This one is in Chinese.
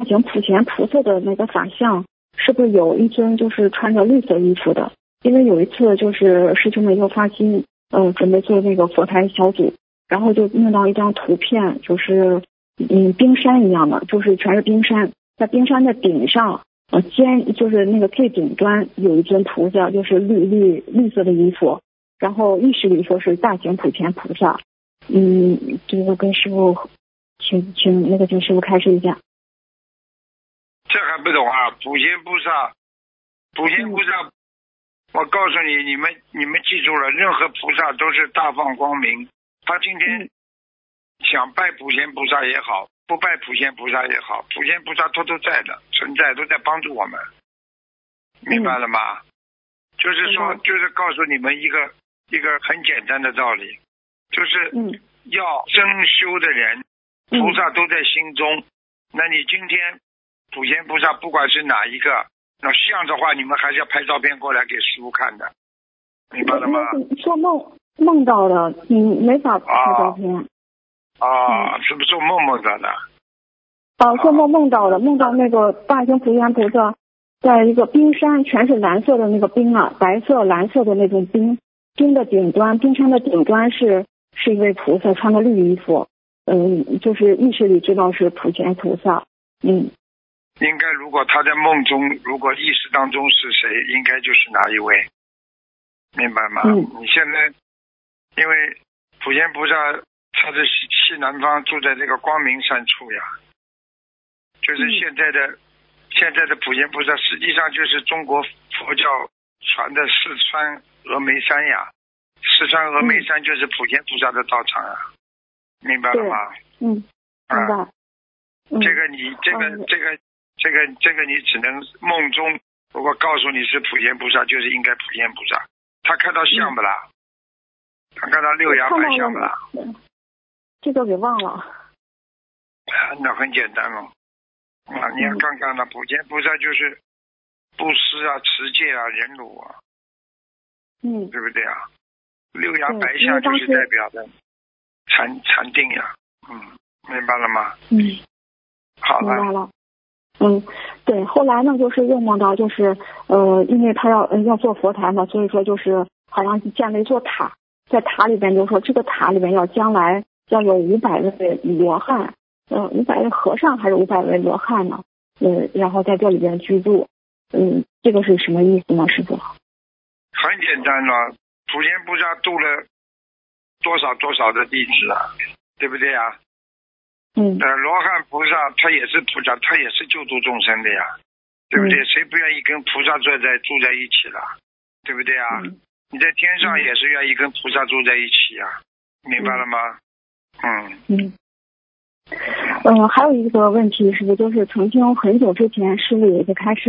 行普贤菩萨的那个法像，是不是有一尊就是穿着绿色衣服的？因为有一次就是师兄们又发心，准备做那个佛台小组，然后就弄到一张图片，就是冰山一样的，就是全是冰山，在冰山的顶上，就是那个最顶端有一尊菩萨，就是绿色的衣服，然后意识里说是大行普贤菩萨。这个跟师傅请那个请师傅开示一下。 这还不懂啊？普贤菩萨，我告诉你，你们记住了，任何菩萨都是大放光明。他今天想拜普贤菩萨也好，不拜普贤菩萨也好，普贤菩萨都在的存在，都在帮助我们，明白了吗？就是说，就是告诉你们一个很简单的道理，就是要真修的人，菩萨都在心中。那你今天普贤菩萨不管是哪一个，那像的话，你们还是要拍照片过来给师父看的，明白了吗？ 做梦到的，没法拍照片。 是不是做梦到的？ 做梦到的，梦到那个大行普贤菩萨在一个冰山，全是蓝色的那个冰啊，白色、蓝色的那种冰的顶端，冰山的顶端是一位菩萨，穿着绿衣服，就是意识里知道是普贤菩萨， 应该如果他在梦中，如果意识当中是谁，应该就是哪一位，明白吗？你现在因为普贤菩萨他是西南方，住在这个光明山处呀，就是现在的普贤菩萨实际上就是中国佛教传的四川峨眉山呀，四川峨眉山就是普贤菩萨的道场啊，明白了吗？ 明白。 这个你只能梦中如果告诉你是普贤菩萨，就是应该普贤菩萨。他看到像不啦？他看到六牙白像不啦？ 这个给忘了。 那很简单了。你要看看了，普贤菩萨就是布施啊、持戒啊、忍辱啊，对不对啊？六牙白象就是代表的禅定呀，明白了吗？好了。 明白了。对，后来呢，就是又梦到，就是因为他要做佛台嘛，所以说就是好像建了一座塔，在塔里边就说这个塔里边将来要有500位罗汉，500位和尚还是500位罗汉呢？然后在这里边居住，这个是什么意思呢，师傅？ 很简单了，普贤菩萨度了多少的弟子啊，对不对啊？罗汉菩萨他也是菩萨，他也是救度众生的呀，对不对？谁不愿意跟菩萨住在一起了，对不对啊？你在天上也是愿意跟菩萨住在一起呀，明白了吗？ 还有一个问题是不是就是曾经很久之前师父有一个开示